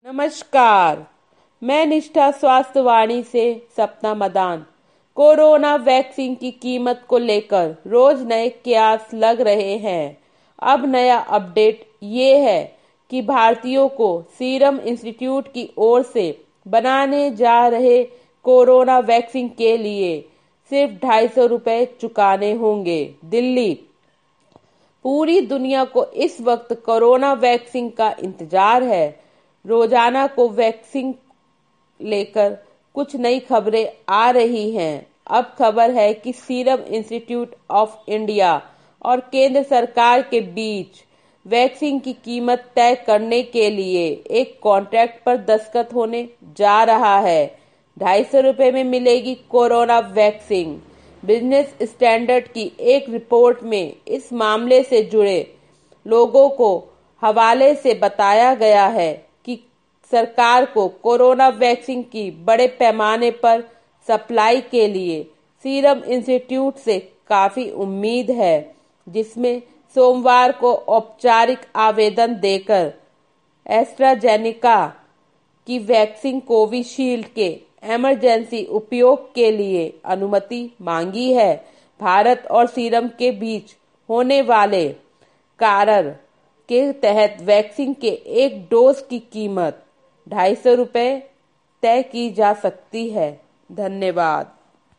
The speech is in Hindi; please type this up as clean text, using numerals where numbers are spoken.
नमस्कार, मैं निष्ठा स्वास्थ्य वाणी से सपना मदान। कोरोना वैक्सीन की कीमत को लेकर रोज नए कयास लग रहे हैं। अब नया अपडेट ये है कि भारतीयों को सीरम इंस्टीट्यूट की ओर से बनाने जा रहे कोरोना वैक्सीन के लिए सिर्फ 250 रुपए चुकाने होंगे। दिल्ली। पूरी दुनिया को इस वक्त कोरोना वैक्सीन का इंतजार है। रोजाना को वैक्सीन लेकर कुछ नई खबरें आ रही हैं। अब खबर है कि सीरम इंस्टीट्यूट ऑफ इंडिया और केंद्र सरकार के बीच वैक्सीन की कीमत तय करने के लिए एक कॉन्ट्रैक्ट पर दस्तखत होने जा रहा है। 250 रुपए में मिलेगी कोरोना वैक्सीन। बिजनेस स्टैंडर्ड की एक रिपोर्ट में इस मामले से जुड़े लोगों को हवाले से बताया गया है कि सरकार को कोरोना वैक्सीन की बड़े पैमाने पर सप्लाई के लिए सीरम इंस्टीट्यूट से काफी उम्मीद है, जिसमें सोमवार को औपचारिक आवेदन देकर एस्ट्राजेनेका की वैक्सीन कोविशील्ड के इमरजेंसी उपयोग के लिए अनुमति मांगी है। भारत और सीरम के बीच होने वाले करार के तहत वैक्सीन के एक डोज की कीमत 250 रुपए तय की जा सकती है। धन्यवाद।